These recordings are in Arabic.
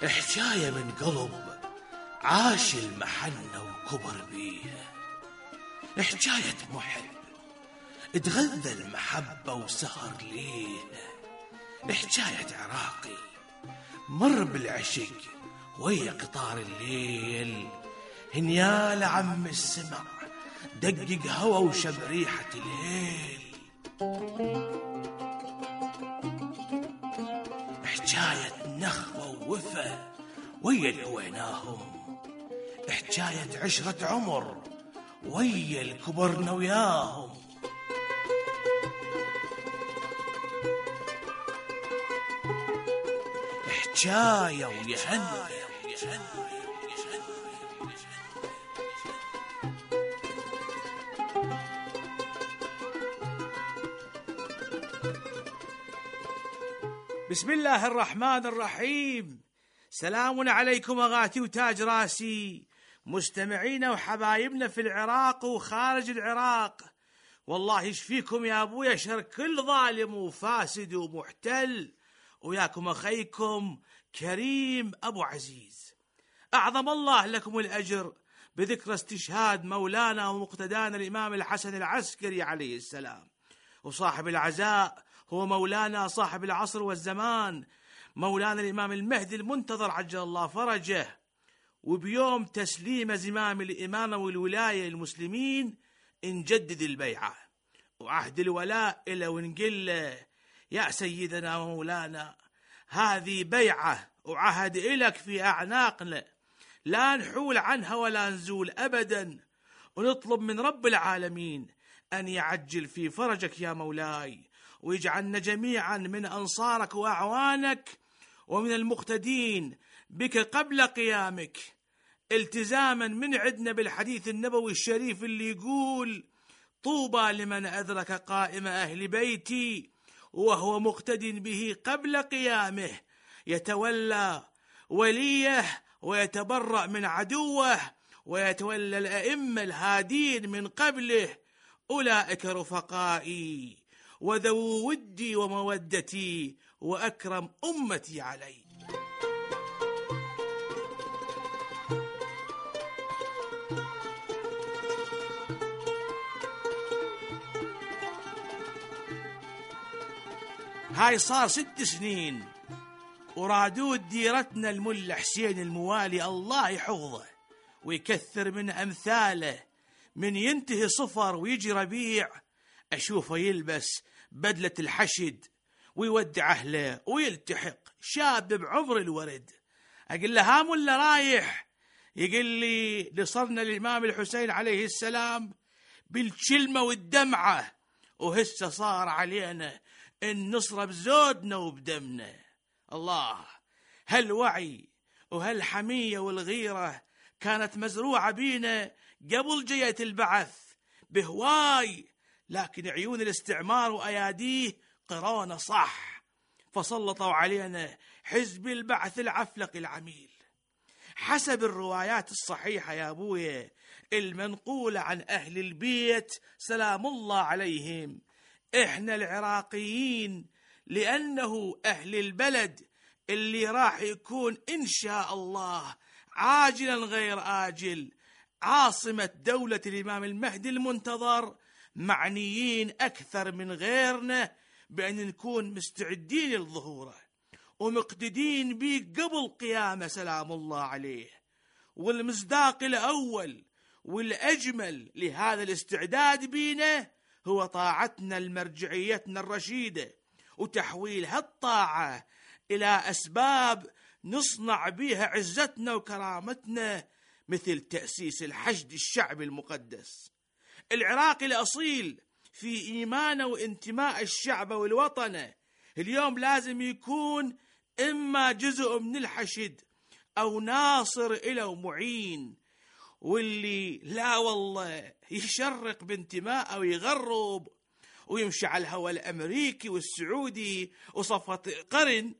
حكاية من قلب عاش المحنة وكبر بيها، حكاية محب اتغذى المحبة وسهر ليها، حكاية عراقي مر بالعشق ويا قطار الليل، هنيال عم السمع دقق هوا وشب ريحة الهيل. حكاية نخوة ووفا ويا الويناهم، حكاية عشرة عمر ويا الكبرنا وياهم. حكاية ويهنى بسم الله الرحمن الرحيم. سلام عليكم أغاتي وتاج راسي، مستمعينا وحبايبنا في العراق وخارج العراق. والله يشفيكم يا أبويا شر كل ظالم وفاسد ومحتل، وياكم أخيكم كريم أبو عزيز. أعظم الله لكم الأجر بذكر استشهاد مولانا ومقتدانا الإمام الحسن العسكري عليه السلام، وصاحب العزاء هو مولانا صاحب العصر والزمان، مولانا الإمام المهدي المنتظر عجل الله فرجه. وبيوم تسليم زمام الإمامة والولاية للمسلمين نجدد البيعة وعهد الولاء إلى ونقل يا سيدنا مولانا هذه بيعة وعهد إلك في أعناقنا، لا نحول عنها ولا نزول أبدا، ونطلب من رب العالمين أن يعجل في فرجك يا مولاي، ويجعلنا جميعا من أنصارك وأعوانك ومن المقتدين بك قبل قيامك، التزاما من عدنا بالحديث النبوي الشريف اللي يقول: طوبى لمن أدرك قائم أهل بيتي وهو مقتد به قبل قيامه، يتولى وليه ويتبرأ من عدوه ويتولى الأئمة الهادين من قبله، أولئك رفقائي وذو ودي ومودتي وأكرم أمتي علي. هاي صار 6 سنين ورادود ديرتنا الملا حسين الموالي الله يحفظه ويكثر من أمثاله، من ينتهي صفر ويجي ربيع أشوفه يلبس بدلة الحشد ويودع أهله ويلتحق شاب بعمر الورد. أقول له هام ولا رايح؟ يقول لي لصرنا الإمام الحسين عليه السلام بالكلمة والدمعة، وهسه صار علينا النصرة بزودنا وبدمنا. الله، هالوعي وهالحمية والغيرة كانت مزروعة بينا قبل جية البعث بهواي، لكن عيون الاستعمار وأياديه قرونا صح، فسلطوا علينا حزب البعث العفلق العميل. حسب الروايات الصحيحة يا أبويا المنقولة عن أهل البيت سلام الله عليهم، إحنا العراقيين لأنه أهل البلد اللي راح يكون إن شاء الله عاجلا غير آجل عاصمة دولة الإمام المهدي المنتظر، معنيين أكثر من غيرنا بأن نكون مستعدين للظهور ومقتدين به قبل قيامة سلام الله عليه. والمصداق الأول والأجمل لهذا الاستعداد بينا هو طاعتنا لمرجعيتنا الرشيدة، وتحويل هالطاعة إلى أسباب نصنع بها عزتنا وكرامتنا، مثل تأسيس الحشد الشعبي المقدس. العراقي الأصيل في إيمانه وانتماء الشعب والوطن اليوم لازم يكون إما جزء من الحشد أو ناصر إلى ومعين، واللي لا والله يشرق بانتماء أو يغرب ويمشي على الهوى الأمريكي والسعودي وصفة قرن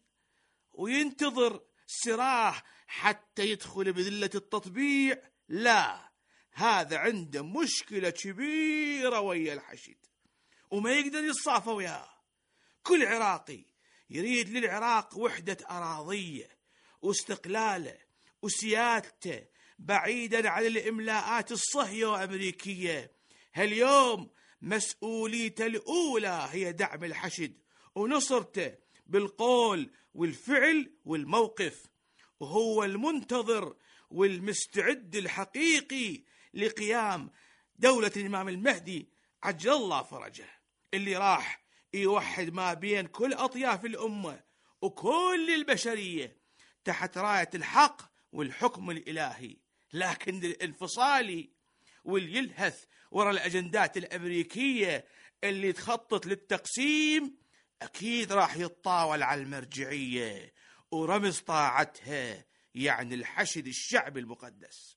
وينتظر سراح حتى يدخل بذلة التطبيع، لا، هذا عنده مشكلة كبيرة ويا الحشد وما يقدر يتصافى وياه. كل عراقي يريد للعراق وحدة أراضية واستقلاله وسيادته بعيدا عن الإملاءات الصهيو أمريكية. هاليوم مسؤوليته الأولى هي دعم الحشد ونصرته بالقول والفعل والموقف، وهو المنتظر والمستعد الحقيقي لقيام دولة الإمام المهدي عجل الله فرجه، اللي راح يوحد ما بين كل أطياف الأمة وكل البشرية تحت راية الحق والحكم الإلهي. لكن الانفصالي واللي يلهث وراء الأجندات الأمريكية اللي تخطط للتقسيم أكيد راح يتطاول على المرجعية ورمز طاعتها، يعني الحشد الشعبي المقدس.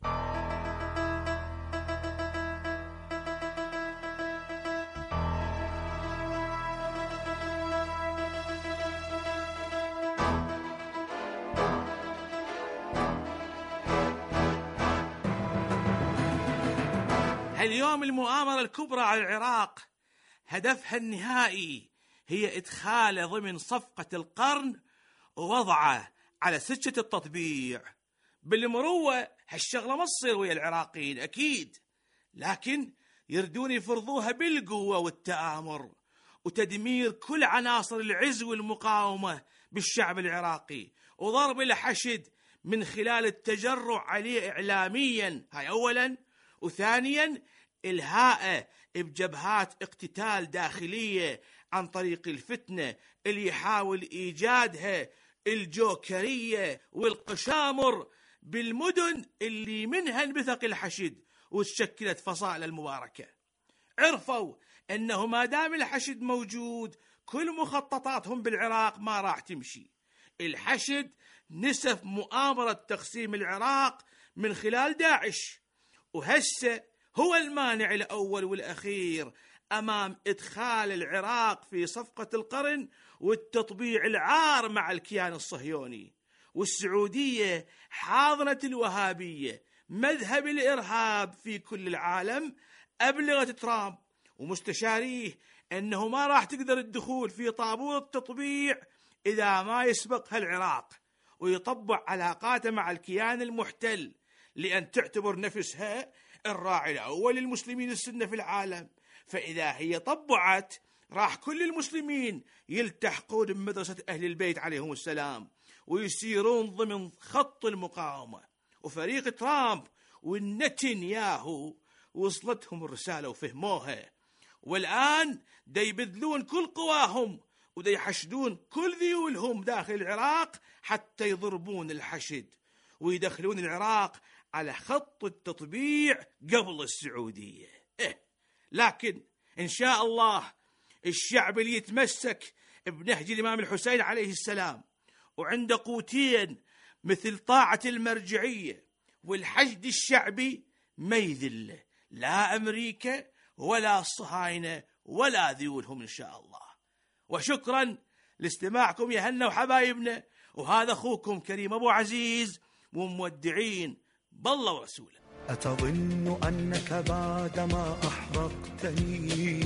اليوم المؤامرة الكبرى على العراق هدفها النهائي هي إدخاله ضمن صفقة القرن ووضعه على سكة التطبيع. بالمروة هالشغلة ما تصير ويا العراقيين أكيد، لكن يردون يفرضوها بالقوة والتآمر وتدمير كل عناصر العز والمقاومة بالشعب العراقي وضرب الحشد من خلال التجرع عليه إعلاميا، هاي أولا، وثانيا إلهاءه بجبهات اقتتال داخلية عن طريق الفتنة اللي يحاول إيجادها الجوكرية والقشامر بالمدن اللي منها انبثق الحشد وتشكلت فصائل المباركة. عرفوا أنه ما دام الحشد موجود كل مخططاتهم بالعراق ما راح تمشي. الحشد نسف مؤامرة تقسيم العراق من خلال داعش، وهسه هو المانع الأول والأخير أمام إدخال العراق في صفقة القرن والتطبيع العار مع الكيان الصهيوني. والسعودية حاضنة الوهابية مذهب الإرهاب في كل العالم أبلغت ترامب ومستشاريه أنه ما راح تقدر الدخول في طابور التطبيع إذا ما يسبقها العراق ويطبع علاقاته مع الكيان المحتل، لأن تعتبر نفسها الراعي الأول للمسلمين السنة في العالم. فإذا هي طبعت راح كل المسلمين يلتحقون بمدرسة أهل البيت عليهم السلام ويسيرون ضمن خط المقاومة. وفريق ترامب والنتنياهو وصلتهم الرسالة وفهموها، والآن دا يبذلون كل قواهم ودا يحشدون كل ذيولهم داخل العراق حتى يضربون الحشد ويدخلون العراق على خط التطبيع قبل السعودية. لكن إن شاء الله الشعب اللي يتمسك بنهج الإمام الحسين عليه السلام وعنده قوتين مثل طاعة المرجعية والحشد الشعبي ما يذله لا أمريكا ولا الصهاينة ولا ذيولهم إن شاء الله. وشكرا لاستماعكم يا هنا وحبايبنا، وهذا أخوكم كريم أبو عزيز ومودعين بالله ورسوله. أتظن أنك بعدما أحرقتني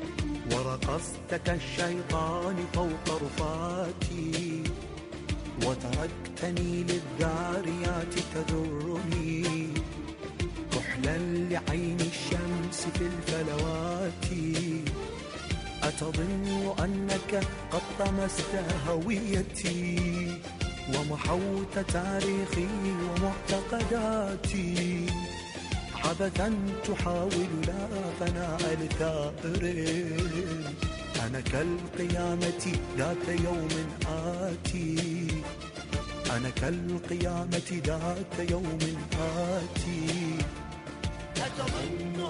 ورقصت كالشيطان فوق رفاتي وتركتني للذاريات تذرني كحلا لعين الشمس في الفلوات، أتظن أنك قد طمست هويتي ومحوت تاريخي ومعتقداتي عبثا تحاول لا فناء لثائر. أنا كالقيامة ذات يوم آتي، أنا كالقيامة ذات يوم آتي. أتظن